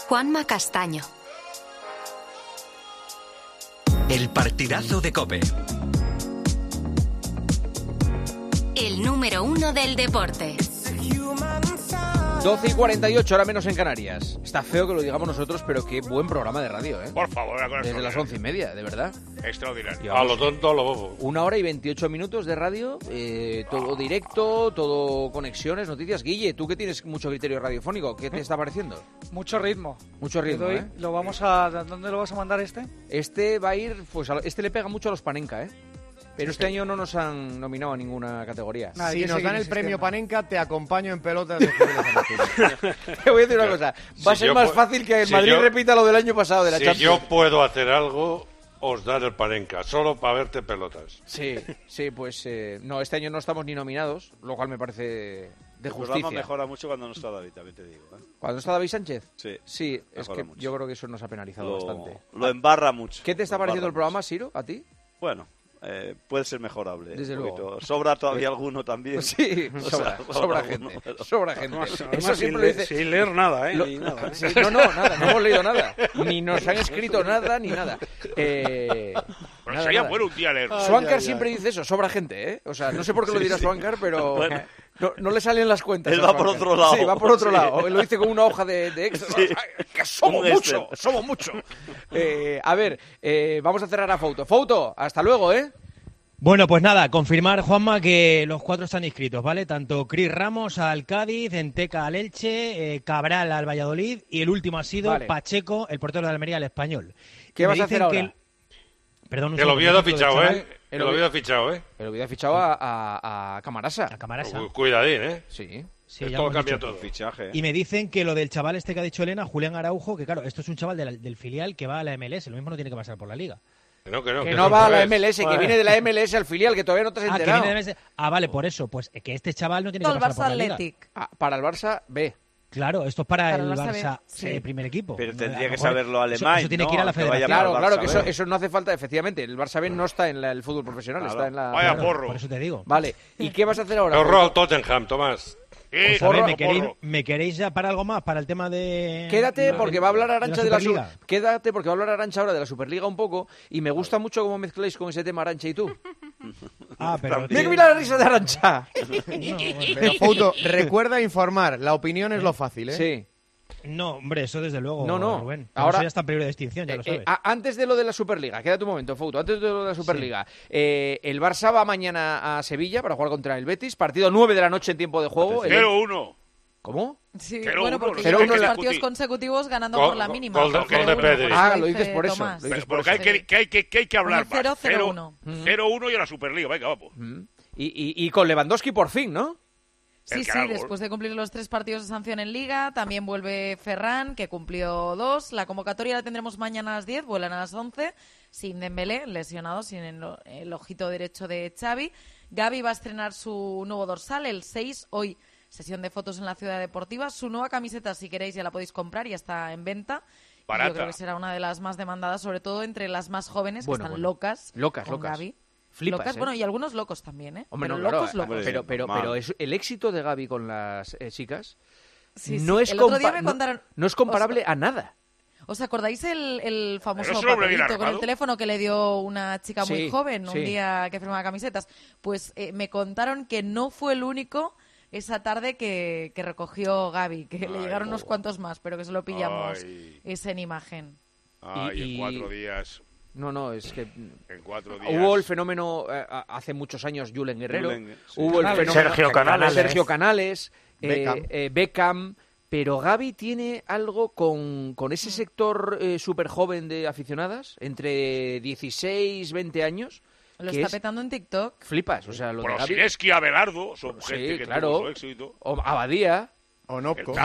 Juanma Castaño. El partidazo de COPE. El número 1 del deporte. 12:48, ahora menos en Canarias. Está feo que lo digamos nosotros, pero qué buen programa de radio, ¿eh? Por favor, desde las 11:30, de verdad. Extraordinario. A lo tonto, a lo bobo. 1 hora y 28 minutos de radio, todo directo, todo conexiones, noticias. Guille, tú que tienes mucho criterio radiofónico, ¿qué te está pareciendo? Mucho ritmo. Mucho ritmo, ¿eh? ¿Dónde lo vas a mandar este? Este va a ir, pues este le pega mucho a los Panenka, ¿eh? Pero este año no nos han nominado a ninguna categoría. Si nos dan el premio Panenka, te acompaño en pelotas. Te voy a decir una cosa. Va a ser más fácil que el Madrid repita lo del año pasado de la Champions. Si yo puedo hacer algo, os dan el Panenka, solo para verte pelotas. Sí, pues no, este año no estamos ni nominados, lo cual me parece de justicia. El programa mejora mucho cuando no está David, también te digo. ¿Cuando está David Sánchez? Sí, es que mucho. yo creo que eso nos ha penalizado bastante. Lo embarra mucho. ¿Qué te está pareciendo el programa, Siro, a ti? Bueno, puede ser mejorable. Desde luego. Sobra todavía alguno también. Sí, sobra gente. Sobra gente. Eso siempre lo dice. Sin leer nada, ¿eh? Ni nada, ¿eh? Sí, nada, no hemos leído nada. Ni nos han escrito nada, ni nada. Bueno, sería bueno un día leer. Swankar siempre dice eso, sobra gente, ¿eh? O sea, no sé por qué lo dirá Swankar, pero no le salen las cuentas. Él va por otro lado. Sí, va por otro lado. Lo dice con una hoja de Excel. Sí. Que somos mucho. A ver, vamos a cerrar a Fouto. Fouto, hasta luego, ¿eh? Bueno, pues nada, confirmar, Juanma, que los 4 están inscritos, ¿vale? Tanto Cris Ramos al Cádiz, Enteca al Elche, Cabral al Valladolid y el último ha sido Pacheco, el portero de Almería, al Español. ¿Qué vas a hacer ahora? Perdón, que lo Oviedo ha fichado, ¿eh? El Oviedo ha fichado a Camarasa. A Camarasa. Cuidadín, ¿eh? Sí. Esto cambia todo. Fichaje. Y me dicen que lo del chaval este que ha dicho Elena, Julián Araujo, que claro, esto es un chaval del filial que va a la MLS, lo mismo no tiene que pasar por la Liga. Que no va a la MLS, que viene de la MLS al filial, que todavía no te has enterado. Que viene de la MLS. Vale, por eso, pues que este chaval no tiene que pasar por la Liga. Para el Barça B. Claro, esto es para el Barça primer equipo. Pero tendría que saberlo alemán, eso tiene que ir a la federación. Claro, que eso no hace falta, efectivamente. El Barça B no está en el fútbol profesional, está en la... Vaya porro. Por eso te digo. Vale, ¿y qué vas a hacer ahora? Porro al Tottenham, Tomás. Pues a ver, ¿me queréis ya para algo más? ¿Para el tema de...? Quédate, porque va a hablar Arantxa de la Superliga. Quédate, porque va a hablar Arantxa ahora de la Superliga un poco, y me gusta mucho cómo mezcláis con ese tema Arantxa y tú. Pero... Mira la risa de Arantxa. Pero, Fouto, recuerda informar. La opinión es lo fácil, ¿eh? Sí. No, hombre, eso desde luego, No. Rubén. Ahora eso ya está en peligro de extinción, ya lo sabes. Antes de lo de la Superliga, quédate un momento, Fouto. Antes de lo de la Superliga, el Barça va mañana a Sevilla para jugar contra el Betis. Partido 9 de la noche en tiempo de juego. 0-1. ¿Cómo? Sí, 0-1, bueno, porque los llevan partidos consecutivos ganando por la mínima. Gol de Pedri. Lo dices por eso. Porque hay que hablar más. 0-0-1. 0-1 y a la Superliga, venga, vamos. Y con Lewandowski por fin, ¿no? Sí, después de cumplir los 3 partidos de sanción en Liga, también vuelve Ferran, que cumplió 2. La convocatoria la tendremos mañana a las 10, vuelan a las 11, sin Dembélé, lesionado, sin el ojito derecho de Xavi. Gavi va a estrenar su nuevo dorsal, el 6, hoy. Sesión de fotos en la Ciudad Deportiva. Su nueva camiseta, si queréis, ya la podéis comprar, ya está en venta. Barata. Yo creo que será una de las más demandadas, sobre todo entre las más jóvenes, que están locas con Gavi. Flipas, locas, ¿eh? y algunos locos también, ¿eh? Hombre, pero no, locos. Pero el éxito de Gavi con las chicas no es comparable a nada. ¿Os acordáis el famoso papelito con el teléfono que le dio una chica muy joven un día que firmaba camisetas? Pues me contaron que no fue el único esa tarde que recogió Gavi, que le llegaron unos cuantos más, pero que solo pillamos esa en imagen. En 4 días... No, es que en 4 días... Hubo el fenómeno hace muchos años, Julen Guerrero. Hubo el fenómeno Sergio Canales. Beckham. Pero Gavi tiene algo con ese sector súper joven de aficionadas, entre 16, 20 años. Lo está petando en TikTok. Flipas, o sea, lo de Gavi... Sineski, Abelardo, son gente que tuvo su éxito. O Abadía. O Nopko.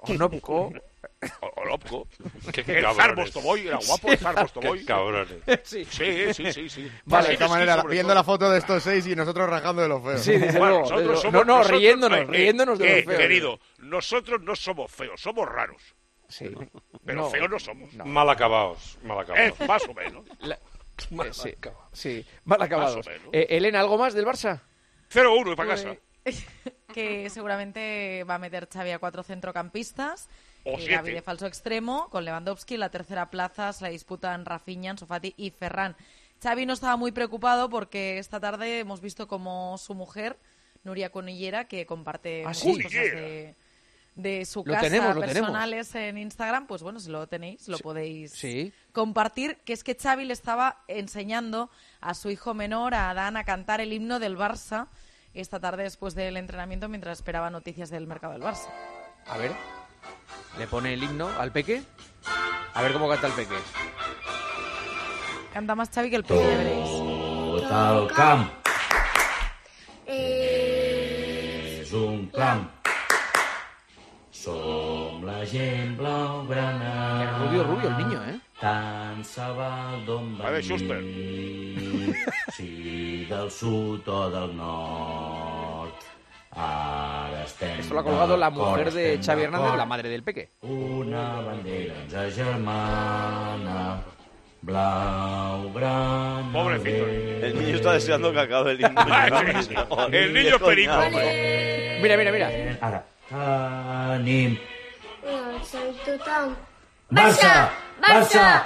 El Zarbostovoy, era guapo el Zarbostovoy. Qué cabrones. Sí. Vale, de esta manera, viendo la foto de estos 6 y nosotros rajando de los feos. Sí, desde luego. Nosotros somos, riéndonos de los feos. Querido, nosotros no somos feos, somos raros. Sí. Pero feos no somos. No. Mal acabados. Más o menos. Sí, mal acabado. Elena, ¿algo más del Barça? 0-1 y para casa. que seguramente va a meter Xavi a 4 centrocampistas. O Gavi 7. de falso extremo, con Lewandowski. En la tercera plaza se la disputan Rafinha, Ansu Fati y Ferran. Xavi no estaba muy preocupado porque esta tarde hemos visto como su mujer, Nuria Cunillera, que comparte muchas cosas de su casa personales en Instagram, pues bueno, si lo tenéis, lo podéis compartir, que es que Xavi le estaba enseñando a su hijo menor, a Adán, a cantar el himno del Barça esta tarde después del entrenamiento mientras esperaba noticias del mercado del Barça. A ver, le pone el himno al peque, a ver cómo canta el peque. Canta más Xavi que el peque, ya veréis. Tot el camp és un camp. Som la gent blaugrana. El rubio el niño, ¿eh? Tant se val d'on venim, si del sud o del nord. Ara estem. Esto lo ha colgado la mujer de Xavi Hernández, la madre del peque. Una bandera ens agermana. Blaugrana. Pobrecito. El niño está deseando que acabe el himno. El niño es perico. Mira. Ara. Tenim. Barça! Barça!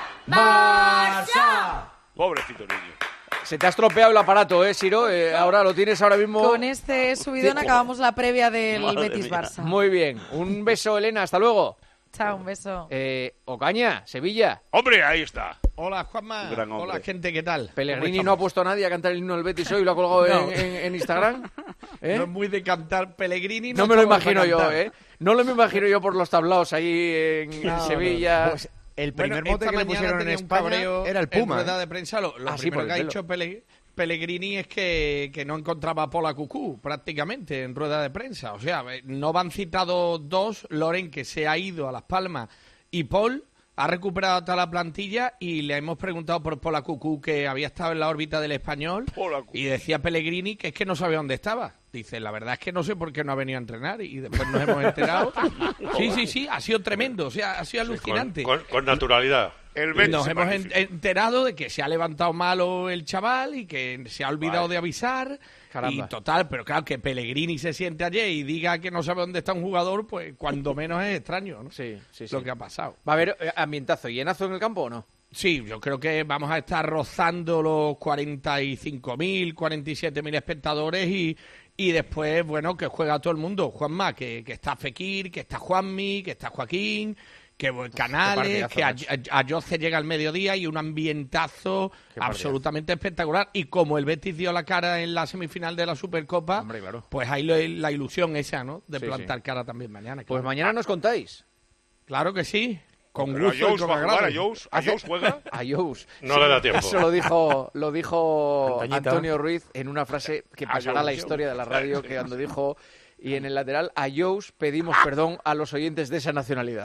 Barça! Pobrecito niño. Se te ha estropeado el aparato, Siro. Ahora lo tienes ahora mismo. Con este subidón acabamos la previa del Betis-Barça. Muy bien. Un beso, Elena. Hasta luego. Chao, un beso. Ocaña, Sevilla. Hombre, ahí está. Hola, Juanma. Hola, gente, ¿qué tal? Pellegrini no ha puesto a nadie a cantar el himno del Betis hoy y lo ha colgado en Instagram. No es muy de cantar Pellegrini. No me lo imagino yo, No lo me imagino yo por los tablaos ahí en Sevilla. Pues el primer mote que le pusieron en España era el Puma. En rueda de prensa, lo primero que ha dicho Pellegrini es que no encontraba a Pola Cucú prácticamente en rueda de prensa. O sea, no van citados dos. Loren, que se ha ido a Las Palmas, y Paul ha recuperado toda la plantilla, y le hemos preguntado por Pola Cucú, que había estado en la órbita del Español, y decía Pellegrini que es que no sabía dónde estaba. Dice, la verdad es que no sé por qué no ha venido a entrenar, y después nos hemos enterado. Sí, ha sido tremendo, o sea, ha sido alucinante. Con naturalidad. Nos hemos enterado de que se ha levantado malo el chaval y que se ha olvidado de avisar. Caramba. Y total, pero claro, que Pellegrini se siente ayer y diga que no sabe dónde está un jugador, pues cuando menos es extraño, ¿no? Sí. Lo que ha pasado. ¿Va a haber ambientazo y llenazo en el campo o no? Sí, yo creo que vamos a estar rozando los 45.000, 47.000 espectadores y después, bueno, que juega todo el mundo. Juanma, que está Fekir, que está Juanmi, que está Joaquín, que Canales, que a Jose llega al mediodía, y un ambientazo absolutamente espectacular. Y como el Betis dio la cara en la semifinal de la Supercopa, hombre, claro, pues hay la ilusión esa, ¿no? De plantar cara también mañana. Claro. Pues mañana nos contáis. Claro que sí. Con pero gusto y con agrado. ¿A Jous juega? A Jous. No le da tiempo. Eso lo dijo Antonio Ruiz en una frase que pasará a la historia de la radio, que cuando dijo: y en el lateral, a Jous pedimos perdón a los oyentes de esa nacionalidad.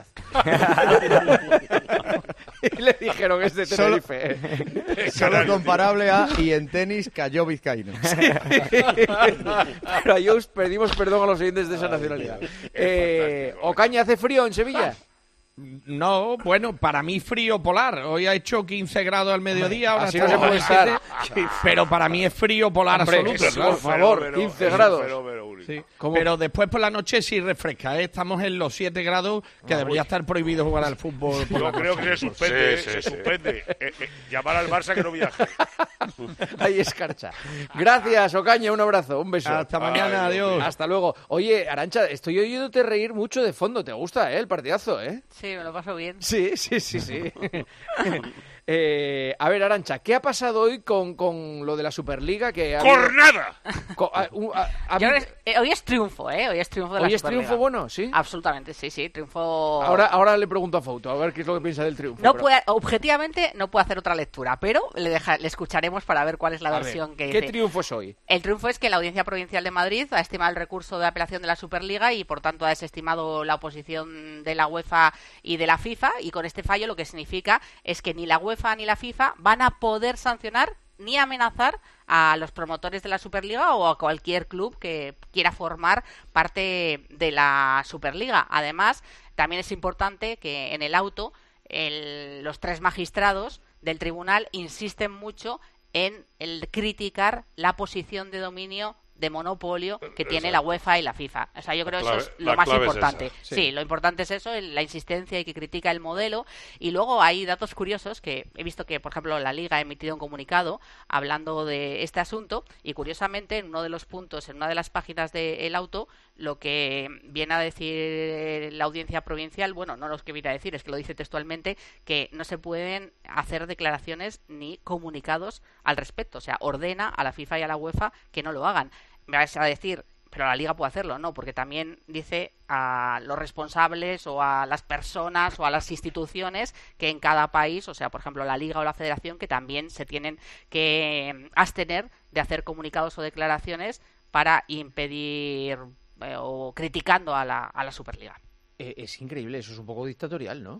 Y le dijeron, es de Tenerife. Solo comparable a y en tenis cayó Vizcaíno. Pero a Jous pedimos perdón a los oyentes de esa nacionalidad. ¿Ocaña, hace frío en Sevilla? No, bueno, para mí frío polar. Hoy ha hecho 15 grados al mediodía, ahora así no se puede estar. Pero para mí es frío polar absoluto. Por favor, 15 grados. Sí. Pero después por la noche sí refresca, ¿eh? Estamos en los 7 grados, que debería estar prohibido jugar al fútbol. Yo creo que se suspende, se suspende. Llamar al Barça que no viaje. Ahí escarcha. Gracias, Ocaña, un abrazo, un beso. Hasta mañana, adiós. Hasta luego. Oye, Arantxa, estoy oyéndote reír mucho de fondo. ¿Te gusta, el partidazo, Sí, me lo paso bien. Sí. A ver, Arantxa, ¿qué ha pasado hoy con lo de la Superliga? ¡Cornada! Hoy es triunfo, Hoy es triunfo de la Superliga. ¿Hoy es triunfo bueno? Sí. Absolutamente, sí, triunfo. Ahora le pregunto a Fouto, a ver qué es lo que piensa del triunfo. Objetivamente no puede hacer otra lectura, pero le escucharemos para ver cuál es la versión que dice. ¿Qué triunfo es hoy? El triunfo es que la Audiencia Provincial de Madrid ha estimado el recurso de apelación de la Superliga y, por tanto, ha desestimado la oposición de la UEFA y de la FIFA, y con este fallo lo que significa es que ni la UEFA ni la FIFA van a poder sancionar ni amenazar a los promotores de la Superliga o a cualquier club que quiera formar parte de la Superliga. Además, también es importante que en el auto los 3 magistrados del tribunal insisten mucho en el criticar la posición de dominio de monopolio que tiene la UEFA y la FIFA. O sea, yo creo que eso es lo más importante. Sí, lo importante es eso, la insistencia y que critica el modelo. Y luego hay datos curiosos que he visto que, por ejemplo, la Liga ha emitido un comunicado hablando de este asunto y, curiosamente, en uno de los puntos, en una de las páginas del Auto, lo que viene a decir la audiencia provincial, bueno, no lo que viene a decir, es que lo dice textualmente, que no se pueden hacer declaraciones ni comunicados al respecto. O sea, ordena a la FIFA y a la UEFA que no lo hagan. Me vas a decir, pero la Liga puede hacerlo, no, porque también dice a los responsables o a las personas o a las instituciones que en cada país, o sea, por ejemplo, la Liga o la Federación, que también se tienen que abstener de hacer comunicados o declaraciones para impedir o criticando a la Superliga. Es increíble, eso es un poco dictatorial, ¿no?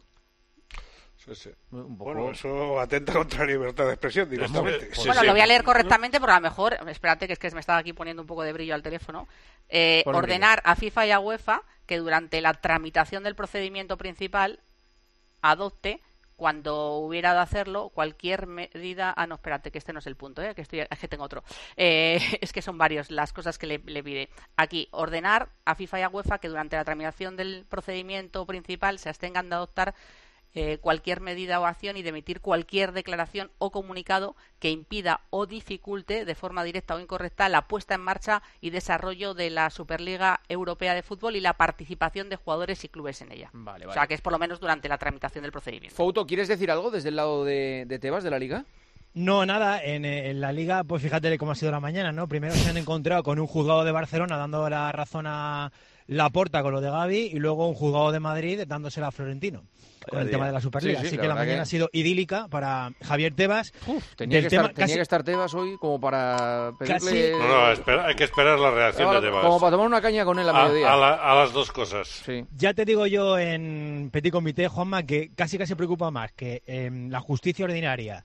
Sí. Un poco... Bueno, eso atenta contra la libertad de expresión directamente. Bueno, lo voy a leer correctamente porque a lo mejor, espérate, que es que me estaba aquí poniendo un poco de brillo al teléfono, ordenar a FIFA y a UEFA que durante la tramitación del procedimiento principal adopte, cuando hubiera de hacerlo, cualquier medida... Ah, no, espérate, que este no es el punto, es que tengo otro. Es que son varios las cosas que le pide. Aquí, ordenar a FIFA y a UEFA que durante la tramitación del procedimiento principal se abstengan de adoptar cualquier medida o acción y de emitir cualquier declaración o comunicado que impida o dificulte de forma directa o incorrecta la puesta en marcha y desarrollo de la Superliga Europea de Fútbol y la participación de jugadores y clubes en ella. Vale. O sea, que es por lo menos durante la tramitación del procedimiento. Fouto, ¿quieres decir algo desde el lado de Tebas, de la Liga? No, nada, en la Liga, pues fíjate cómo ha sido la mañana, ¿no? Primero se han encontrado con un juzgado de Barcelona dando la razón a Laporta con lo de Gavi y luego un juzgado de Madrid dándosela a Florentino con el tema de la Superliga. Así que la mañana ha sido idílica para Javier Tebas. Tenía que estar Tebas hoy como para pedirle... hay que esperar la reacción de Tebas. Como para tomar una caña con él a mediodía. A las dos cosas. Sí. Ya te digo yo en Petit Comité, Juanma, que casi preocupa más que la justicia ordinaria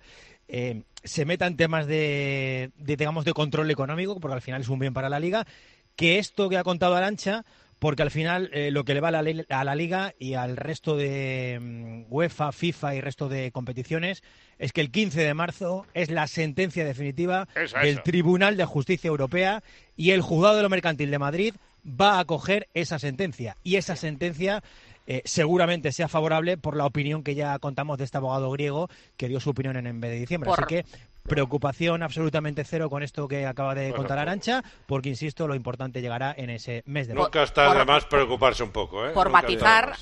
se meta en temas de control económico, porque al final es un bien para la Liga, que esto que ha contado Arantxa, porque al final lo que le va a la Liga y al resto de UEFA, FIFA y resto de competiciones es que el 15 de marzo es la sentencia definitiva del Tribunal de Justicia Europea y el Juzgado de lo Mercantil de Madrid va a acoger esa sentencia. Y esa sentencia seguramente sea favorable por la opinión que ya contamos de este abogado griego que dio su opinión en el mes de diciembre. Así que preocupación absolutamente cero con esto que acaba de contar Arantxa, porque, insisto, lo importante llegará en ese mes de marzo. Nunca está de más preocuparse un poco, Por matizar,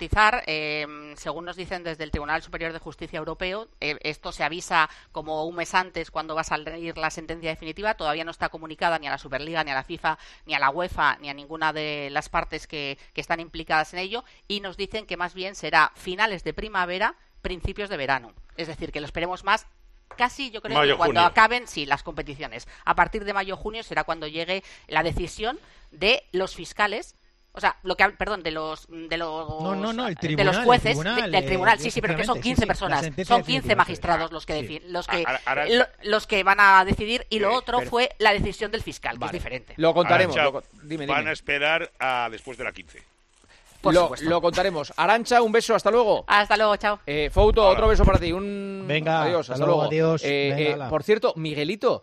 según nos dicen desde el Tribunal Superior de Justicia Europeo, esto se avisa como un mes antes cuando va a salir la sentencia definitiva. Todavía no está comunicada ni a la Superliga, ni a la FIFA, ni a la UEFA, ni a ninguna de las partes que están implicadas en ello, y nos dicen que más bien será finales de primavera, principios de verano. Es decir, que lo esperemos más. Casi yo creo que cuando acaben las competiciones. A partir de mayo-junio será cuando llegue la decisión de los fiscales, o sea, el tribunal, de los jueces del tribunal, sí, pero que son 15 personas, son 15 magistrados los que van a decidir, y lo otro fue la decisión del fiscal, que es diferente. Lo contaremos. Dime. Van a esperar a después de la 15. Lo contaremos. Arantxa, un beso, hasta luego. Hasta luego, chao. Fouto, otro beso para ti. Venga, adiós, hasta luego. Adiós. Por cierto, Miguelito,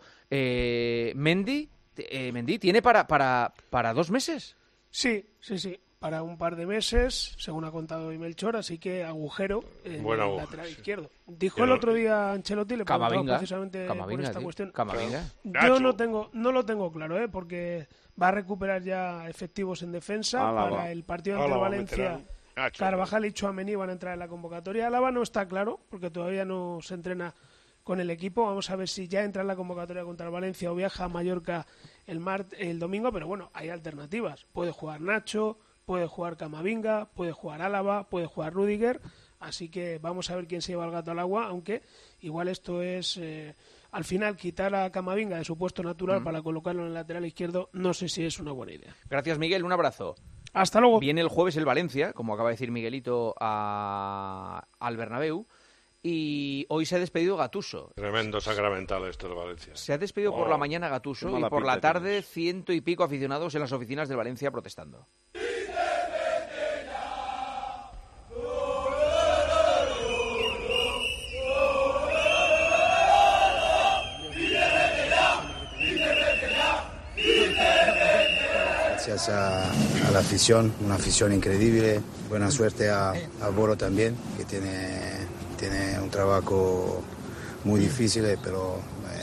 Mendy tiene para 2 meses. Sí, para un par de meses, según ha contado hoy Melchor, así que agujero en el lateral izquierdo. Dijo el otro día Ancelotti, le preguntaba precisamente por esta cuestión. Yo no lo tengo claro, porque va a recuperar ya efectivos en defensa para el partido ante Valencia. Carvajal y Tchouaméni van a entrar en la convocatoria. Álava no está claro, porque todavía no se entrena con el equipo. Vamos a ver si ya entra en la convocatoria contra el Valencia o viaja a Mallorca el domingo, pero bueno, hay alternativas. Puede jugar Nacho, puede jugar Camavinga, puede jugar Álava, puede jugar Rüdiger, así que vamos a ver quién se lleva el gato al agua, aunque igual esto es, al final, quitar a Camavinga de su puesto natural para colocarlo en el lateral izquierdo, no sé si es una buena idea. Gracias, Miguel, un abrazo. Hasta luego. Viene el jueves el Valencia, como acaba de decir Miguelito, al Bernabéu. Y hoy se ha despedido Gattuso. Tremendo sacramental esto de Valencia. Se ha despedido por la mañana Gattuso y por la tarde 100 y pico aficionados en las oficinas del Valencia protestando. gracias a la afición, una afición increíble. Buena suerte a Boro también, que tiene un trabajo muy difícil, pero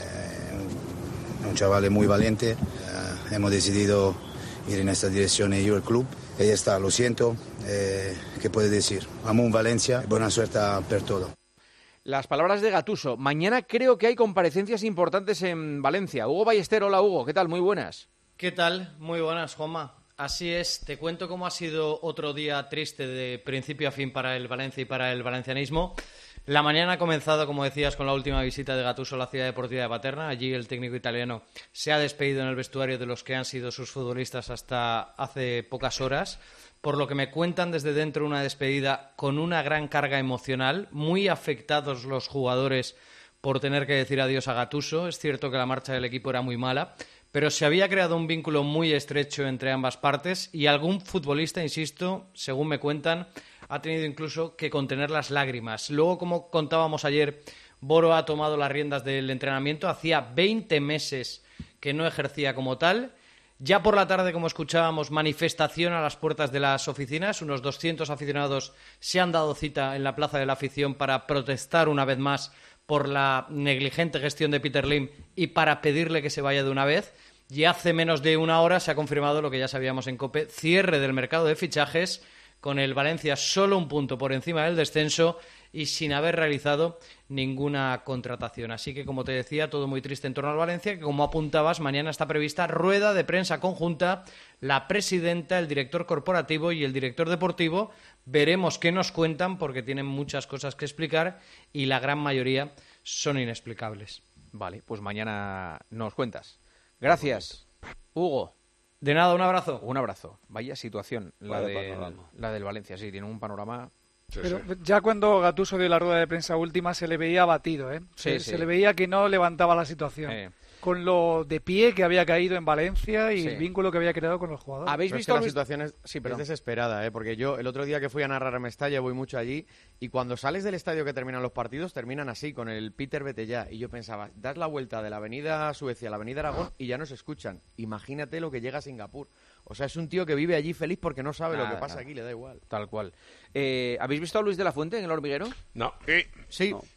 un chaval muy valiente. Hemos decidido ir en esta dirección y yo el club. Ahí está, lo siento. ¿Qué puede decir? Amo un Valencia, buena suerte per todo. Las palabras de Gattuso. Mañana creo que hay comparecencias importantes en Valencia. Hugo Ballester, hola Hugo, ¿qué tal? Muy buenas. ¿Qué tal? Muy buenas, Juanma. Así es, te cuento cómo ha sido otro día triste de principio a fin para el Valencia y para el valencianismo. La mañana ha comenzado, como decías, con la última visita de Gattuso a la ciudad deportiva de Paterna. Allí el técnico italiano se ha despedido en el vestuario de los que han sido sus futbolistas hasta hace pocas horas. Por lo que me cuentan desde dentro, una despedida con una gran carga emocional, muy afectados los jugadores por tener que decir adiós a Gattuso. Es cierto que la marcha del equipo era muy mala, pero se había creado un vínculo muy estrecho entre ambas partes y algún futbolista, insisto, según me cuentan, ha tenido incluso que contener las lágrimas. Luego, como contábamos ayer, Boro ha tomado las riendas del entrenamiento. Hacía 20 meses que no ejercía como tal. Ya por la tarde, como escuchábamos, manifestación a las puertas de las oficinas. Unos 200 aficionados se han dado cita en la Plaza de la Afición para protestar una vez más por la negligente gestión de Peter Lim y para pedirle que se vaya de una vez. Y hace menos de una hora se ha confirmado lo que ya sabíamos en COPE, cierre del mercado de fichajes, con el Valencia solo un punto por encima del descenso y sin haber realizado ninguna contratación. Así que, como te decía, todo muy triste en torno al Valencia, que como apuntabas, mañana está prevista rueda de prensa conjunta, la presidenta, el director corporativo y el director deportivo. Veremos qué nos cuentan, porque tienen muchas cosas que explicar y la gran mayoría son inexplicables. Vale, pues mañana nos cuentas. Gracias, Hugo. De nada, un abrazo. Un abrazo. Vaya situación, la del Valencia. Sí, tiene un panorama... Pero ya cuando Gattuso dio la rueda de prensa última se le veía abatido, ¿eh? Se le veía que no levantaba la situación. Con lo de pie que había caído en Valencia y el vínculo que había creado con los jugadores. ¿Habéis visto la situación? Es desesperada, ¿eh? Porque yo el otro día que fui a narrar a Mestalla, voy mucho allí, y cuando sales del estadio que terminan los partidos, terminan así, con el Peter vete ya. Y yo pensaba, das la vuelta de la avenida Suecia a la avenida Aragón y ya no se escuchan. Imagínate lo que llega a Singapur. O sea, es un tío que vive allí feliz porque no sabe lo que pasa aquí, le da igual. Tal cual. ¿Habéis visto a Luis de la Fuente en El Hormiguero? No. Sí. No.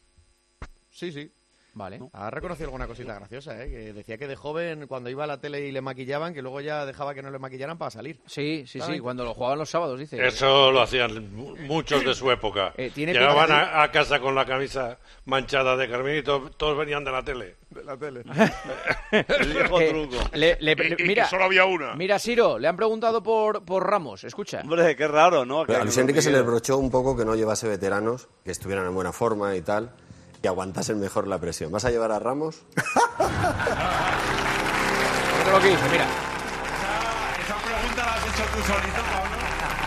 Sí. Vale. Ha reconocido alguna cosita graciosa, ¿eh? Que decía que de joven, cuando iba a la tele y le maquillaban, que luego ya dejaba que no le maquillaran para salir. Sí, cuando lo jugaban los sábados, dice. Eso lo hacían muchos de su época. Llegaban a casa con la camisa manchada de carmín y todos venían de la tele. El viejo truco. Mira, solo había una. Mira, Siro, le han preguntado por Ramos, escucha. Hombre, qué raro, ¿no? A Luis Enrique se le reprochó un poco que no llevase veteranos, que estuvieran en buena forma y tal, y aguantasen mejor la presión. ¿Vas a llevar a Ramos? No lo que dice, mira. Esa pregunta la has hecho tú solito, Pablo.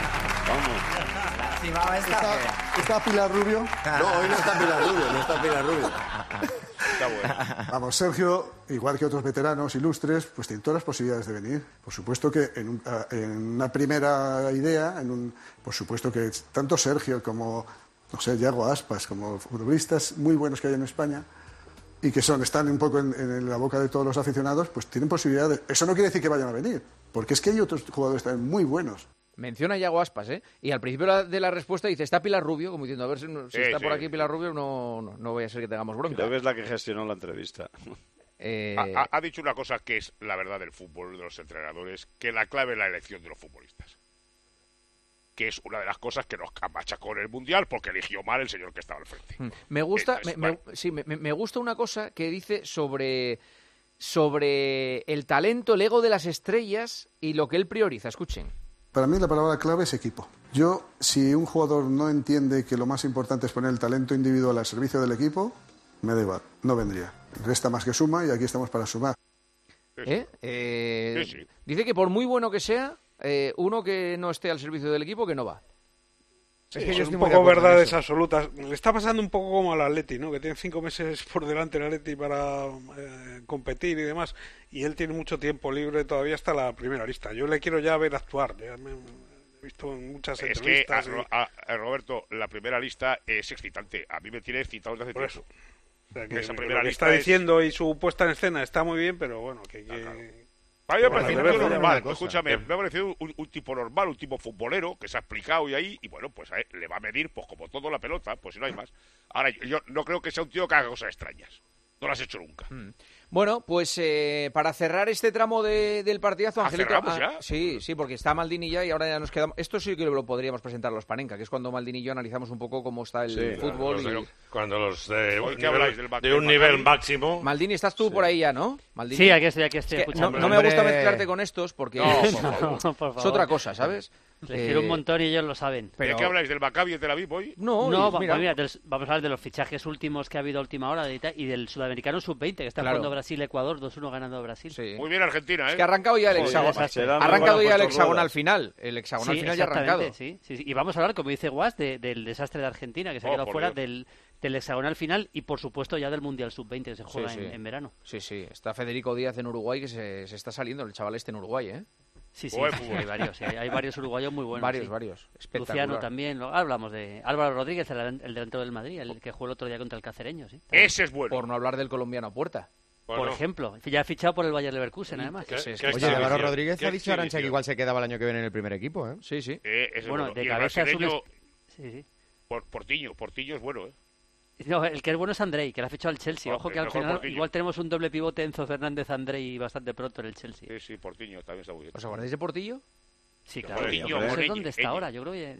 Vamos. ¿Está Pilar Rubio? No, hoy no está Pilar Rubio, Está bueno. Vamos, Sergio, igual que otros veteranos ilustres, pues tiene todas las posibilidades de venir. Por supuesto que en una primera idea, por supuesto que tanto Sergio como, no sé, Yago Aspas, como futbolistas muy buenos que hay en España y que están un poco en la boca de todos los aficionados, pues tienen posibilidades. Eso no quiere decir que vayan a venir, porque es que hay otros jugadores también muy buenos. Menciona a Yago Aspas, ¿eh? Y al principio de la respuesta dice, está Pilar Rubio, como diciendo, a ver si está por aquí Pilar Rubio, no voy a ser que tengamos bronca. Creo que es la que gestionó la entrevista. Ha dicho una cosa que es la verdad del fútbol, de los entrenadores, que la clave es la elección de los futbolistas. Que es una de las cosas que nos machacó en el Mundial porque eligió mal el señor que estaba al frente. Me gusta, me gusta una cosa que dice sobre el talento, el ego de las estrellas y lo que él prioriza. Escuchen. Para mí la palabra clave es equipo. Si un jugador no entiende que lo más importante es poner el talento individual al servicio del equipo, me da igual, no vendría. Resta más que suma y aquí estamos para sumar. Dice que por muy bueno que sea, uno que no esté al servicio del equipo, que no va. Es que yo estoy un poco verdades absolutas. Le está pasando un poco como al Atleti, ¿no? Que tiene 5 meses por delante el Atleti para competir y demás, y él tiene mucho tiempo libre todavía hasta la primera lista. Yo le quiero ya ver actuar. Ya me he visto en muchas entrevistas. Es que, Roberto, la primera lista es excitante. A mí me tiene excitado desde tiempo. O sea, que esa primera lista está diciendo y su puesta en escena está muy bien, pero bueno, A mí me ha parecido un tío normal, escúchame, me ha parecido un tipo normal, un tipo futbolero, que se ha explicado y ahí, y bueno, pues a él le va a medir, pues como todo la pelota, pues si no hay más. Ahora, yo no creo que sea un tío que haga cosas extrañas. No lo has hecho nunca. Bueno, pues para cerrar este tramo del partidazo, Angelito... ¿Cerramos ya? Sí, porque está Maldini ya y ahora ya nos quedamos... Esto sí que lo podríamos presentar a los Panenka, que es cuando Maldini y yo analizamos un poco cómo está el fútbol. Cuando los de un nivel máximo... Maldini, estás tú por ahí ya, ¿no? Maldini. Sí, aquí estoy escuchando. No me gusta mezclarte con estos porque por favor. Es otra cosa, ¿sabes? Les quiero un montón y ellos lo saben. ¿De qué habláis? ¿Del Maccabi y Tel Aviv hoy? No, mira, vamos a hablar de los fichajes últimos que ha habido a última hora y del sudamericano sub-20, que está jugando Brasil-Ecuador, 2-1 ganando Brasil. Sí. Muy bien Argentina, ¿eh? Es que ha arrancado ya el hexagonal final. El hexagonal final ya ha arrancado. Sí. Y vamos a hablar, como dice Guas, del desastre de Argentina, que se ha quedado fuera del hexagonal final y, por supuesto, ya del Mundial sub-20, que se juega en verano. Sí. Está Federico Díaz en Uruguay, que se está saliendo, el chaval en Uruguay, ¿eh? Sí, hay varios uruguayos muy buenos. Varios. Luciano también. Hablamos de Álvaro Rodríguez, el delantero del Madrid, el que jugó el otro día contra el Cacereño. ¿Sí? Ese es bueno. Por no hablar del colombiano Puerta. Por ejemplo, ya ha fichado por el Bayer Leverkusen, además. Oye, Álvaro Rodríguez ha dicho a Arantxa que igual se quedaba el año que viene en el primer equipo, ¿eh? Sí. Bueno, de cabeza es un... Sí. Portillo es bueno, ¿eh? No, el que es bueno es Andrei, que le ha fichado al Chelsea. Ojo que al final igual tenemos un doble pivote Enzo Fernández-Andrei bastante pronto en el Chelsea. Sí, Portillo también está muy bien. ¿Os acordáis de Portillo? Sí, claro. No sé dónde está ahora, yo creo que...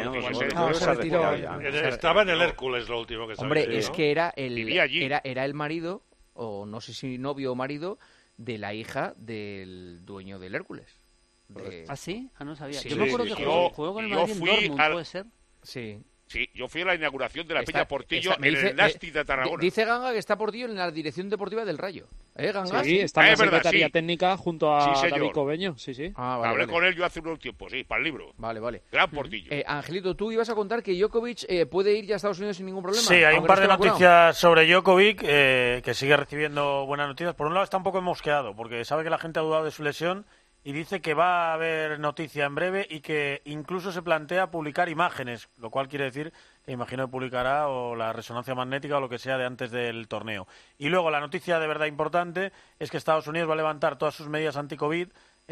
Estaba en el Hércules lo último que sabía. Hombre, es que era el marido, o no sé si novio o marido, de la hija del dueño del Hércules. ¿Ah, sí? No sabía. Sí, yo me acuerdo que jugó con el Madrid en Dortmund, ¿puede ser? Sí. Sí, yo fui a la inauguración de la Peña Portillo en el Nasti de Tarragona. Dice Ganga que está Portillo en la dirección deportiva del Rayo. Ganga? Sí, está en la secretaría técnica junto a David Cobeño. Sí. Hablé con él yo hace un tiempo, para el libro. Vale. Gran Portillo. Angelito, tú ibas a contar que Djokovic puede ir ya a Estados Unidos sin ningún problema. Sí, hay un par de noticias sobre Djokovic que sigue recibiendo buenas noticias. Por un lado está un poco mosqueado porque sabe que la gente ha dudado de su lesión y dice que va a haber noticia en breve y que incluso se plantea publicar imágenes, lo cual quiere decir que imagino que publicará o la resonancia magnética o lo que sea de antes del torneo. Y luego la noticia de verdad importante es que Estados Unidos va a levantar todas sus medidas anti-COVID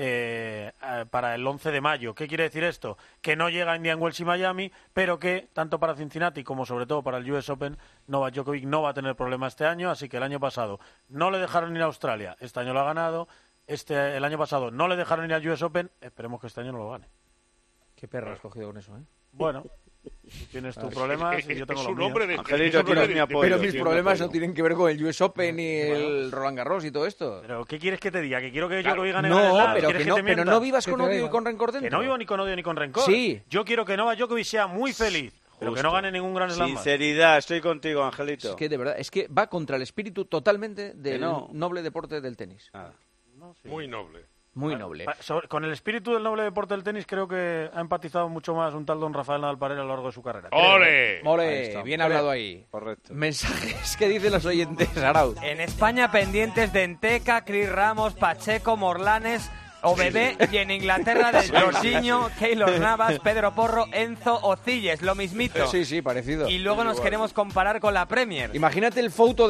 para el 11 de mayo. ¿Qué quiere decir esto? Que no llega a Indian Wells y Miami, pero que tanto para Cincinnati como sobre todo para el US Open, Novak Djokovic no va a tener problema este año, así que el año pasado no le dejaron ir a Australia, este año lo ha ganado. El año pasado no le dejaron ir al US Open, esperemos que este año no lo gane. Qué perro has cogido con eso, ¿eh? Bueno, tienes tus problemas y yo tengo los míos. Angelito, tienes mi apoyo. Pero mis problemas no tienen que ver con el US Open ni el Roland Garros y todo esto. Pero ¿qué quieres que te diga? ¿Que quiero que Djokovic gane? Pero no vivas con odio y con rencor dentro. Que no vivo ni con odio ni con rencor. Sí. Yo quiero que Novak Djokovic sea muy feliz. Pero que no gane ningún Grand Slam. Sinceridad, estoy contigo, Angelito. Es que de verdad, va contra el espíritu totalmente del noble deporte del tenis. Muy noble. Muy noble. Con el espíritu del noble deporte del tenis creo que ha empatizado mucho más un tal don Rafael Nadal Parera a lo largo de su carrera. ¡Ole! Bien hablado ahí. Correcto. Mensajes que dicen los oyentes, Arauz. En España pendientes de Enteca, Cris Ramos, Pacheco, Morlanes o Bebé, y en Inglaterra de Jorginho, Keylor Navas, Pedro Porro, Enzo o Cilles, lo mismito. Sí, parecido. Y luego nos queremos comparar con la Premier. Imagínate el foto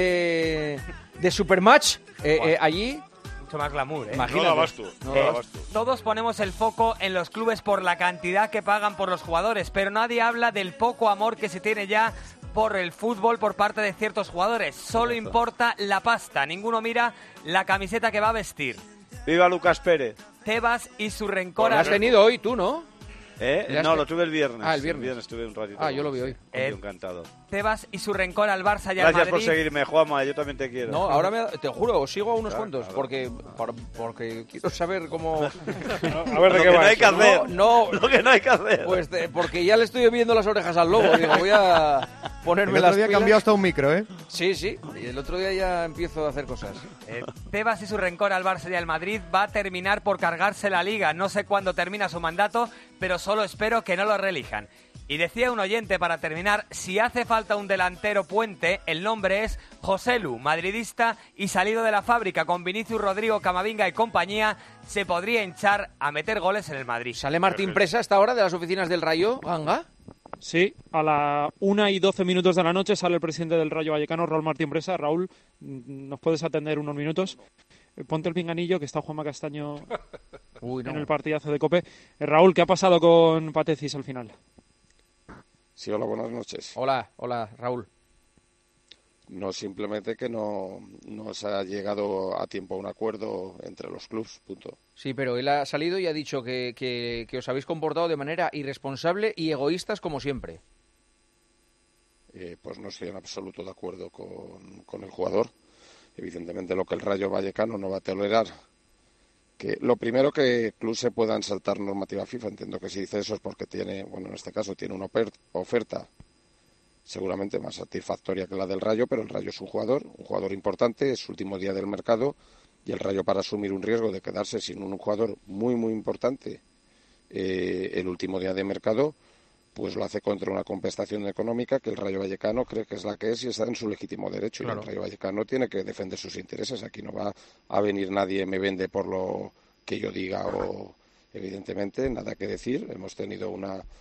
de Supermatch allí. Mucho más glamour, ¿eh? Imagínate. No la vas tú. Todos ponemos el foco en los clubes por la cantidad que pagan por los jugadores, pero nadie habla del poco amor que se tiene ya por el fútbol por parte de ciertos jugadores. Solo importa la pasta, ninguno mira la camiseta que va a vestir. ¡Viva Lucas Pérez! Tebas y su rencor... Lo has tenido hoy tú, ¿no? No, lo tuve el viernes. El viernes estuve un ratito. Yo lo vi hoy. Encantado. Tebas y su rencor al Barça y al Madrid. Gracias por seguirme, Juanma, yo también te quiero. No, ahora te juro, sigo a unos cuantos, porque quiero saber cómo... A ver de qué va. Lo que no hay que hacer. Lo que no hay que hacer. Pues porque ya le estoy viendo las orejas al lobo, digo, voy a ponerme las pilas. El otro día cambió hasta un micro, ¿eh? Sí, y el otro día ya empiezo a hacer cosas. Tebas y su rencor al Barça y al Madrid va a terminar por cargarse la Liga. No sé cuándo termina su mandato, pero solo espero que no lo reelijan. Y decía un oyente para terminar, si hace falta un delantero puente, el nombre es Joselu, madridista y salido de la fábrica con Vinicius, Rodrigo, Camavinga y compañía, se podría hinchar a meter goles en el Madrid. ¿Sale Martín Presa a esta hora de las oficinas del Rayo, Ganga? Sí, a las 1:12 de la noche sale el presidente del Rayo Vallecano, Raúl Martín Presa. Raúl, ¿nos puedes atender unos minutos? ponte el pinganillo, que está Juanma Castaño en el partidazo de COPE. Raúl, ¿qué ha pasado con Patecis al final? Sí, hola, buenas noches. Hola, Raúl. No, simplemente que no se ha llegado a tiempo a un acuerdo entre los clubes, punto. Sí, pero él ha salido y ha dicho que os habéis comportado de manera irresponsable y egoístas como siempre. Pues no estoy en absoluto de acuerdo con el jugador. Evidentemente lo que el Rayo Vallecano no va a tolerar. Que lo primero, que clubes se puedan saltar normativa FIFA. Entiendo que si dice eso es porque tiene, en este caso tiene una oferta seguramente más satisfactoria que la del Rayo, pero el Rayo es un jugador importante, es su último día del mercado, y el Rayo, para asumir un riesgo de quedarse sin un jugador muy, muy importante el último día de mercado, pues lo hace contra una compensación económica que el Rayo Vallecano cree que es la que es y está en su legítimo derecho. Claro. Y el Rayo Vallecano tiene que defender sus intereses. Aquí no va a venir nadie, me vende por lo que yo diga, o evidentemente nada que decir. Hemos tenido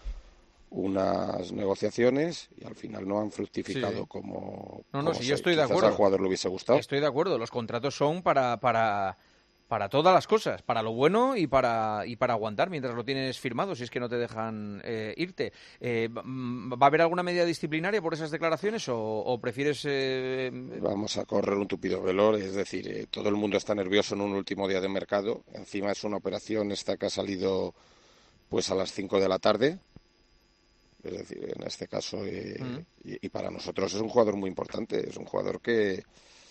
unas negociaciones y al final no han fructificado como si yo estoy de acuerdo. Al jugador le hubiese gustado. Estoy de acuerdo, los contratos son para todas las cosas, para lo bueno y para aguantar mientras lo tienes firmado, si es que no te dejan irte. ¿Va a haber alguna medida disciplinaria por esas declaraciones o prefieres...? Vamos a correr un tupido velo, es decir, todo el mundo está nervioso en un último día de mercado. Encima es una operación esta que ha salido pues a las 5 de la tarde. Es decir, en este caso, y para nosotros es un jugador muy importante, es un jugador que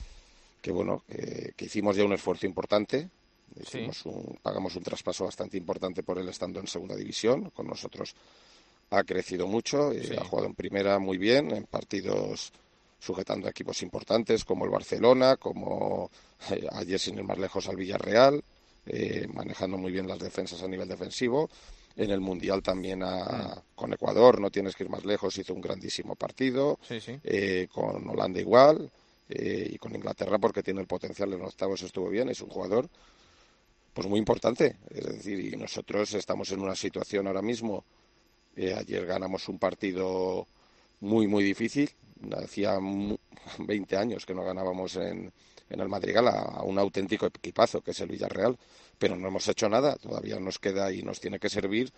hicimos ya un esfuerzo importante, pagamos un traspaso bastante importante por él estando en segunda división, con nosotros ha crecido mucho, ha jugado en primera muy bien, en partidos sujetando a equipos importantes como el Barcelona, como ayer sin ir más lejos al Villarreal, manejando muy bien las defensas a nivel defensivo. En el Mundial también con Ecuador, no tienes que ir más lejos, hizo un grandísimo partido. Con Holanda igual, y con Inglaterra porque tiene el potencial, en octavos estuvo bien, es un jugador pues muy importante. Es decir, y nosotros estamos en una situación ahora mismo, ayer ganamos un partido muy, muy difícil. Hacía 20 años que no ganábamos en el Madrigal a un auténtico equipazo que es el Villarreal, pero no hemos hecho nada, todavía nos queda y nos tiene que servir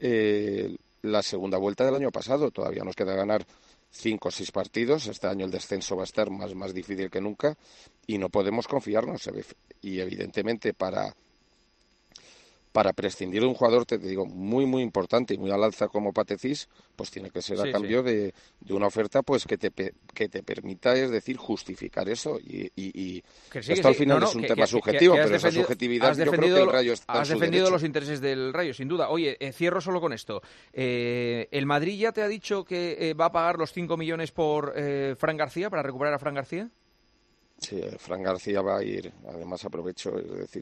la segunda vuelta del año pasado, todavía nos queda ganar 5 o 6 partidos, este año el descenso va a estar más difícil que nunca y no podemos confiarnos, y evidentemente para prescindir de un jugador, te digo, muy muy importante y muy al alza como Patecis, pues tiene que ser a cambio de una oferta pues que te permita, es decir, justificar eso, y esto al final es un tema subjetivo, pero esa subjetividad yo creo que el Rayo está has defendido los intereses del Rayo, sin duda. Oye, cierro solo con esto. ¿El Madrid ya te ha dicho que va a pagar los 5 millones por Fran García, para recuperar a Fran García? Sí, Fran García va a ir, además aprovecho,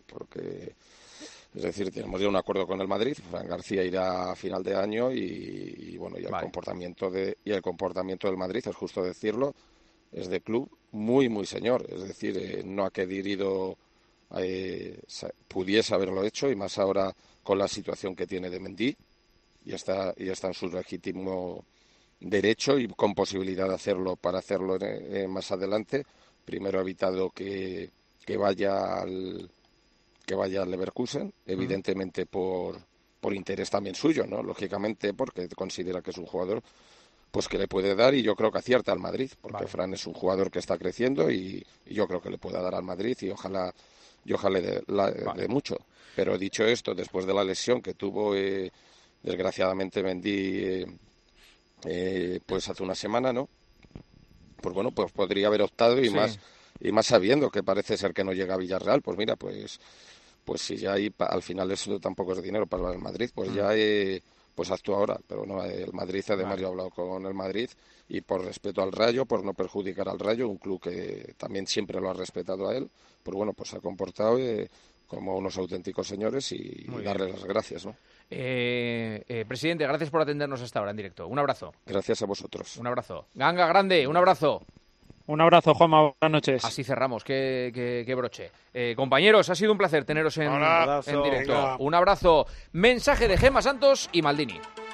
es decir, tenemos ya un acuerdo con el Madrid. Fran García irá a final de año y el comportamiento del Madrid, es justo decirlo, es de club muy muy señor. Es decir, no ha querido pudiese haberlo hecho, y más ahora con la situación que tiene de Mendy, y está en su legítimo derecho y con posibilidad de hacerlo para hacerlo más adelante. Primero ha evitado que vaya al Leverkusen, evidentemente por interés también suyo, ¿no? Lógicamente, porque considera que es un jugador pues que le puede dar, y yo creo que acierta al Madrid, porque Fran es un jugador que está creciendo y yo creo que le pueda dar al Madrid, y ojalá de mucho. Pero dicho esto, después de la lesión que tuvo desgraciadamente Mendy pues hace una semana, ¿no? Pues bueno, pues podría haber optado y más sabiendo que parece ser que no llega a Villarreal, pues mira, pues si ya ahí al final eso tampoco es dinero para el Madrid, pues ya pues actúa ahora, pero no, el Madrid además yo he hablado con el Madrid, y por respeto al Rayo, por no perjudicar al Rayo, un club que también siempre lo ha respetado a él, pues bueno, pues se ha comportado como unos auténticos señores, y darle las gracias, ¿no? Presidente, gracias por atendernos hasta ahora en directo. Un abrazo. Gracias a vosotros. Un abrazo. Ganga grande, un abrazo. Un abrazo, Juanma, buenas noches. Así cerramos, qué broche. Compañeros, ha sido un placer teneros en directo. Venga. Un abrazo. Mensaje de Gemma Santos y Maldini.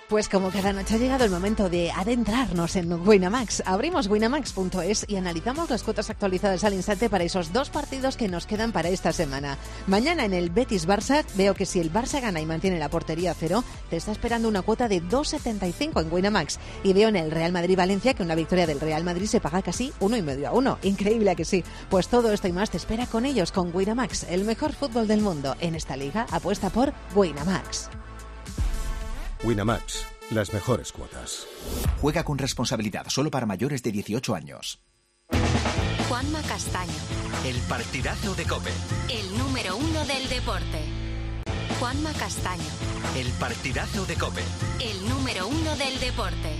Pues como cada noche ha llegado el momento de adentrarnos en Winamax. Abrimos winamax.es y analizamos las cuotas actualizadas al instante para esos 2 partidos que nos quedan para esta semana. Mañana en el Betis-Barça veo que si el Barça gana y mantiene la portería a 0, te está esperando una cuota de 2,75 en Winamax. Y veo en el Real Madrid-Valencia que una victoria del Real Madrid se paga casi 1,5-1. Increíble, ¿a que sí? Pues todo esto y más te espera con ellos, con Winamax, el mejor fútbol del mundo. En esta liga apuesta por Winamax. Winamax, las mejores cuotas. Juega con responsabilidad, solo para mayores de 18 años. Juanma Castaño. El partidazo de COPE. El número 1 del deporte. Juanma Castaño. El partidazo de COPE. El número 1 del deporte.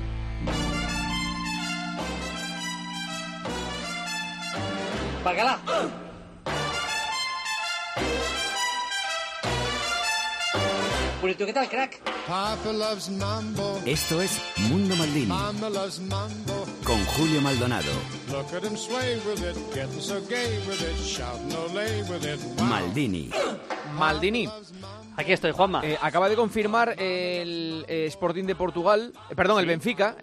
¡Bacala! ¿Qué tal, crack? Esto es Mundo Maldini con Julio Maldonado. Maldini. Aquí estoy, Juanma. Acaba de confirmar el Sporting de Portugal, el Benfica,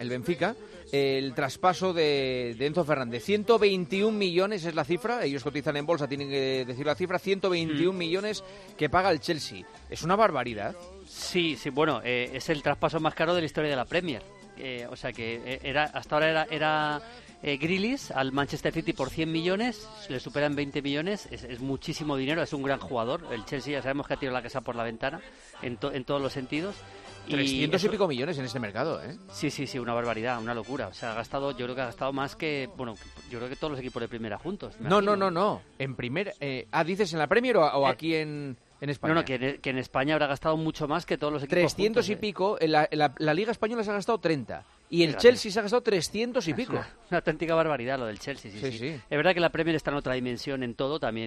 el traspaso de Enzo Fernández. 121 millones es la cifra, ellos cotizan en bolsa, tienen que decir la cifra, 121 millones que paga el Chelsea. Es una barbaridad. Sí, bueno, es el traspaso más caro de la historia de la Premier. O sea que hasta ahora era Grealish al Manchester City por 100 millones, le superan 20 millones, es muchísimo dinero, es un gran jugador. El Chelsea ya sabemos que ha tirado la casa por la ventana en todos los sentidos. 300 y pico millones en este mercado, ¿eh? Sí, una barbaridad, una locura. O sea, yo creo que ha gastado más que, yo creo que todos los equipos de primera juntos. No. En primera, ¿dices en la Premier o aquí en España? No, que en España habrá gastado mucho más que todos los equipos 300 juntos, y pico, en la Liga Española se ha gastado 30. Y el Chelsea se ha gastado 300 y pico. Una auténtica barbaridad lo del Chelsea, sí. Es verdad que la Premier está en otra dimensión en todo, también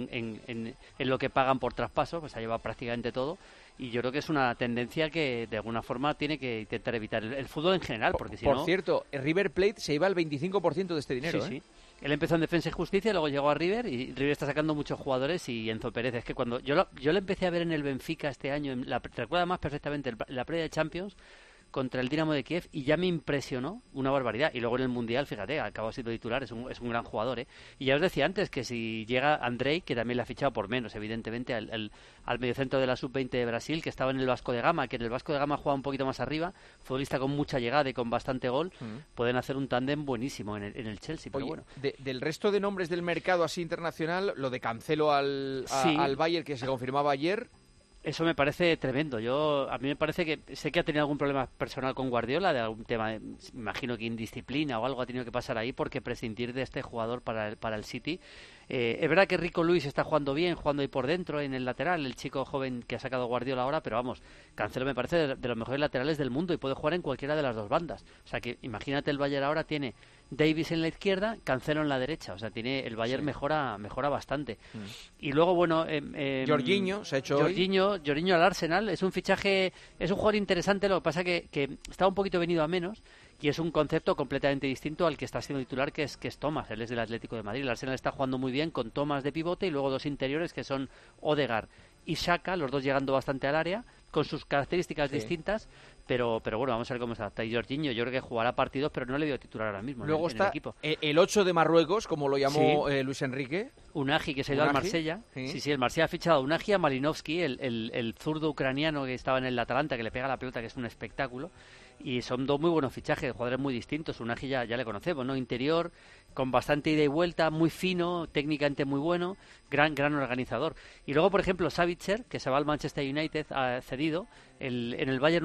en lo que pagan por traspaso, pues ha llevado prácticamente todo. Y yo creo que es una tendencia que de alguna forma tiene que intentar evitar el fútbol en general, porque si no... Por cierto, River Plate se iba al 25% de este dinero, Sí. Él empezó en Defensa y Justicia, luego llegó a River y River está sacando muchos jugadores. Y Enzo Pérez, es que cuando yo le empecé a ver en el Benfica este año, recuerda más perfectamente la previa de Champions contra el Dinamo de Kiev, y ya me impresionó una barbaridad. Y luego en el Mundial, fíjate, acabó siendo titular, es un gran jugador, ¿eh? Y ya os decía antes que si llega Andrei, que también le ha fichado por menos, evidentemente, al mediocentro de la Sub-20 de Brasil, que estaba en el Vasco de Gama, que en el Vasco de Gama juega un poquito más arriba, futbolista con mucha llegada y con bastante gol, pueden hacer un tándem buenísimo en el Chelsea. Pero bueno. Del resto de nombres del mercado así internacional, lo de Cancelo al Bayern, que se confirmaba ayer... Eso me parece tremendo. A mí me parece que sé que ha tenido algún problema personal con Guardiola, de algún tema, imagino que indisciplina o algo ha tenido que pasar ahí, porque prescindir de este jugador para el City. Es verdad que Rico Lewis está jugando bien, jugando ahí por dentro, en el lateral, el chico joven que ha sacado Guardiola ahora, pero vamos, Cancelo me parece de los mejores laterales del mundo y puede jugar en cualquiera de las dos bandas. O sea que imagínate, el Bayern ahora tiene Davis en la izquierda, Cancelo en la derecha. O sea, el Bayern mejora bastante. Y luego, bueno... Jorginho se ha hecho Jorginho al Arsenal. Es un fichaje, es un jugador interesante, lo que pasa que está un poquito venido a menos. Y es un concepto completamente distinto al que está siendo titular, que es Thomas. Él es del Atlético de Madrid. El Arsenal está jugando muy bien con Thomas de pivote y luego dos interiores que son Odegaard y Xhaka, los dos llegando bastante al área, con sus características distintas. Pero bueno, vamos a ver cómo se adapta. Y Jorginho, yo creo que jugará partidos, pero no le dio titular ahora mismo. Luego en está el equipo. El 8 de Marruecos, como lo llamó Luis Enrique. Unagi, que se ha ido al Marsella. Sí, el Marsella ha fichado a Unagi, a Malinovsky, el zurdo ucraniano que estaba en el Atalanta, que le pega la pelota, que es un espectáculo. Y son dos muy buenos fichajes, jugadores muy distintos. Unagi ya le conocemos, ¿no? Interior, con bastante ida y vuelta, muy fino, técnicamente muy bueno, gran organizador. Y luego, por ejemplo, Savitzer, que se va al Manchester United, ha cedido. En el Bayern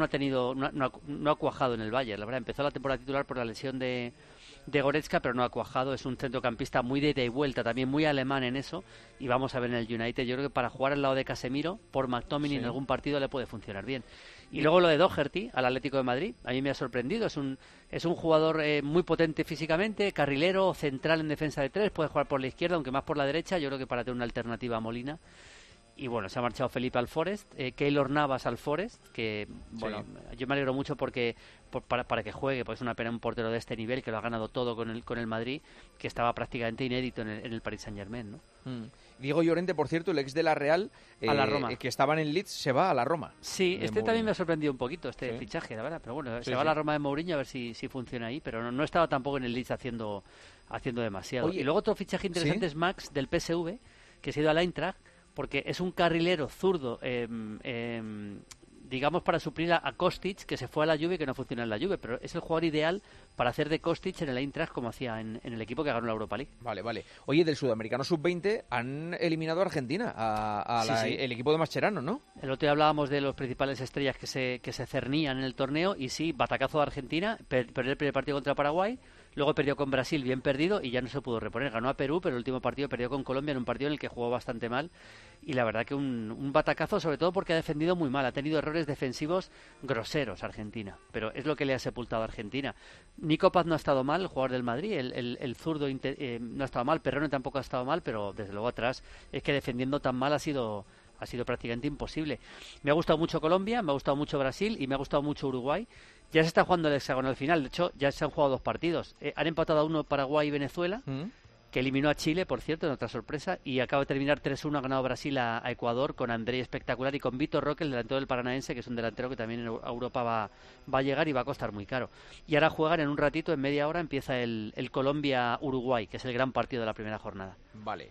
no ha cuajado en el Bayern, la verdad. Empezó la temporada titular por la lesión de Goretzka, pero no ha cuajado. Es un centrocampista muy de ida y vuelta, también muy alemán en eso. Y vamos a ver en el United, yo creo que para jugar al lado de Casemiro, por McTominay en algún partido le puede funcionar bien. Y luego lo de Doherty al Atlético de Madrid, a mí me ha sorprendido. Es un jugador muy potente físicamente, carrilero, central en defensa de tres, puede jugar por la izquierda, aunque más por la derecha. Yo creo que para tener una alternativa a Molina. Y bueno, se ha marchado Felipe al Forest, Keylor Navas al Forest, que bueno, yo me alegro mucho porque para que juegue, pues es una pena un portero de este nivel que lo ha ganado todo con el Madrid, que estaba prácticamente inédito en el Paris Saint-Germain, ¿no? Diego Llorente, por cierto, el ex de la Real, a la Roma, que estaba en el Leeds, se va a la Roma. Sí, también me ha sorprendido un poquito, fichaje, la verdad, pero bueno, se va a la Roma de Mourinho a ver si funciona ahí, pero no estaba tampoco en el Leeds haciendo demasiado. Oye, y luego otro fichaje interesante es Max del PSV, que se ha ido al Eintracht, porque es un carrilero zurdo, digamos, para suplir a Kostic, que se fue a la Juve y que no funciona en la Juve, pero es el jugador ideal para hacer de Kostic en el Eintracht, como hacía en el equipo que ganó la Europa League. Vale. Oye, del sudamericano sub-20 han eliminado a Argentina, el equipo de Mascherano, ¿no? El otro día hablábamos de los principales estrellas que se cernían en el torneo, y sí, batacazo de Argentina, perdió el primer partido contra Paraguay, luego perdió con Brasil, bien perdido, y ya no se pudo reponer. Ganó a Perú, pero el último partido perdió con Colombia en un partido en el que jugó bastante mal. Y la verdad que un batacazo, sobre todo porque ha defendido muy mal. Ha tenido errores defensivos groseros Argentina, pero es lo que le ha sepultado a Argentina. Nico Paz no ha estado mal, el jugador del Madrid, el zurdo no ha estado mal, Perrone tampoco ha estado mal, pero desde luego atrás es que defendiendo tan mal ha sido prácticamente imposible. Me ha gustado mucho Colombia, me ha gustado mucho Brasil y me ha gustado mucho Uruguay. Ya se está jugando el hexagonal final, de hecho ya se han jugado 2 partidos. Han empatado a 1 Paraguay y Venezuela, que eliminó a Chile, por cierto, en otra sorpresa, y acaba de terminar 3-1, ha ganado Brasil a Ecuador con André espectacular y con Vitor Roque, el delantero del Paranaense, que es un delantero que también en Europa va a llegar y va a costar muy caro. Y ahora juegan en un ratito, en media hora, empieza el Colombia-Uruguay, que es el gran partido de la primera jornada. Vale.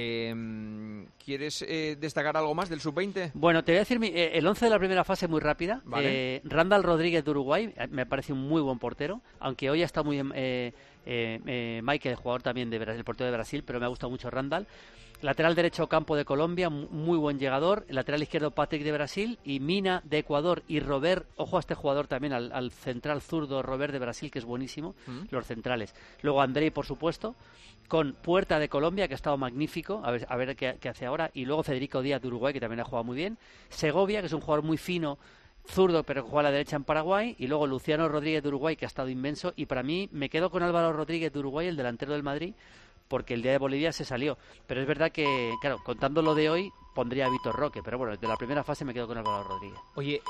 ¿Quieres destacar algo más del sub-20? Bueno, te voy a decir el 11 de la primera fase muy rápida. Vale. Randall Rodríguez de Uruguay, me parece un muy buen portero, aunque hoy está muy Michael, jugador también de Brasil, el portero de Brasil, pero me ha gustado mucho Randall. Lateral derecho Campo de Colombia, muy buen llegador. Lateral izquierdo Patrick de Brasil y Mina de Ecuador y Robert, ojo a este jugador también, al central zurdo Robert de Brasil, que es buenísimo, los centrales. Luego Andrei, por supuesto, con Puerta de Colombia, que ha estado magnífico, a ver qué hace ahora, y luego Federico Díaz de Uruguay, que también ha jugado muy bien. Segovia, que es un jugador muy fino, zurdo, pero que juega a la derecha en Paraguay, y luego Luciano Rodríguez de Uruguay, que ha estado inmenso, y para mí me quedo con Álvaro Rodríguez de Uruguay, el delantero del Madrid, porque el día de Bolivia se salió. Pero es verdad que, claro, contando lo de hoy, pondría a Vitor Roque, pero bueno, de la primera fase me quedo con Álvaro Rodríguez. Oye,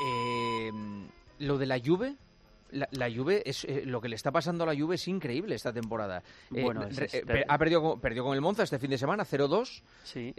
lo de la Juve, la Juve es lo que le está pasando a la Juve es increíble esta temporada. Bueno, ha perdido con el Monza este fin de semana, 0-2. Sí.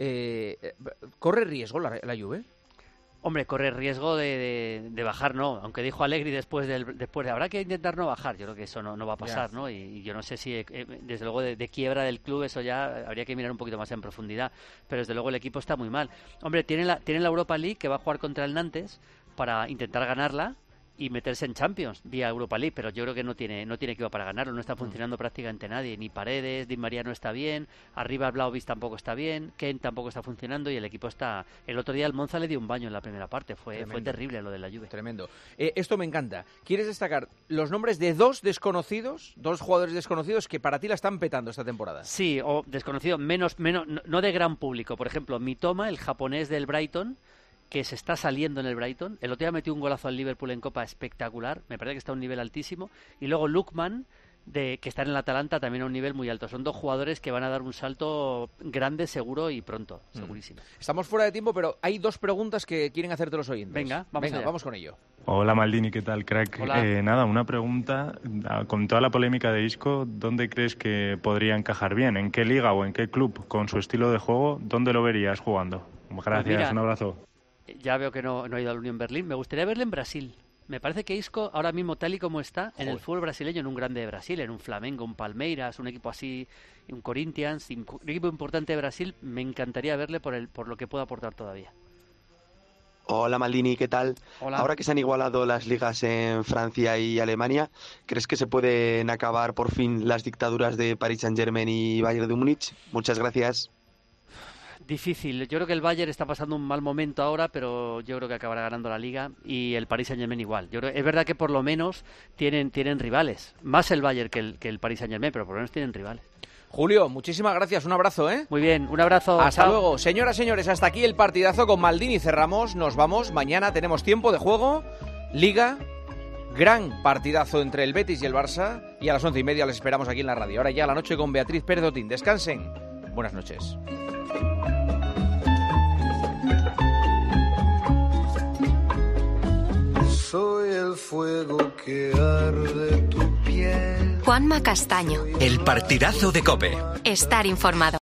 ¿Corre riesgo la Juve? Hombre, corre riesgo de bajar, no. Aunque dijo Allegri después de habrá que intentar no bajar. Yo creo que eso no va a pasar, ¿no? Y yo no sé si, desde luego, de quiebra del club, eso ya habría que mirar un poquito más en profundidad. Pero desde luego el equipo está muy mal. Hombre, tiene la Europa League, que va a jugar contra el Nantes para intentar ganarla y meterse en Champions vía Europa League, pero yo creo que no tiene equipo para ganarlo, no está funcionando prácticamente nadie, ni Paredes, Di María no está bien, arriba Vlahovic tampoco está bien, Ken tampoco está funcionando y el equipo está... El otro día el Monza le dio un baño en la primera parte, fue terrible lo de la Juve. Tremendo. Esto me encanta. ¿Quieres destacar los nombres de dos jugadores desconocidos que para ti la están petando esta temporada? Sí, o desconocidos, menos no de gran público. Por ejemplo, Mitoma, el japonés del Brighton, que se está saliendo en el Brighton. El otro día metió un golazo al Liverpool en Copa espectacular. Me parece que está a un nivel altísimo. Y luego Lookman, que está en el Atalanta, también a un nivel muy alto. Son 2 jugadores que van a dar un salto grande, seguro y pronto, segurísimo. Estamos fuera de tiempo, pero hay 2 preguntas que quieren hacerte los oyentes. Venga, vamos con ello. Hola Maldini, ¿qué tal, crack? Nada, una pregunta. Con toda la polémica de Isco, ¿dónde crees que podría encajar bien? ¿En qué liga o en qué club? Con su estilo de juego, ¿dónde lo verías jugando? Gracias, un abrazo. Ya veo que no ha ido a la Unión Berlín. Me gustaría verle en Brasil. Me parece que Isco, ahora mismo tal y como está, en el fútbol brasileño, en un grande de Brasil, en un Flamengo, un Palmeiras, un equipo así, un Corinthians, un equipo importante de Brasil, me encantaría verle por lo que pueda aportar todavía. Hola Maldini, ¿qué tal? Hola. Ahora que se han igualado las ligas en Francia y Alemania, ¿crees que se pueden acabar por fin las dictaduras de Paris Saint-Germain y Bayern de Múnich? Muchas gracias. Difícil. Yo creo que el Bayern está pasando un mal momento ahora, pero yo creo que acabará ganando la Liga y el Paris Saint-Germain igual. Es verdad que por lo menos tienen rivales. Más el Bayern que el Paris Saint-Germain, pero por lo menos tienen rivales. Julio, muchísimas gracias. Un abrazo, ¿eh? Muy bien, un abrazo. Hasta luego. Señoras, señores, hasta aquí el partidazo con Maldini. Cerramos, nos vamos. Mañana tenemos tiempo de juego. Liga, gran partidazo entre el Betis y el Barça. Y a las 11:30 les esperamos aquí en la radio. Ahora ya la noche con Beatriz Pérez Otín. Descansen. Buenas noches. fuego que arde tu piel. Juanma Castaño. El partidazo de COPE. Estar informado.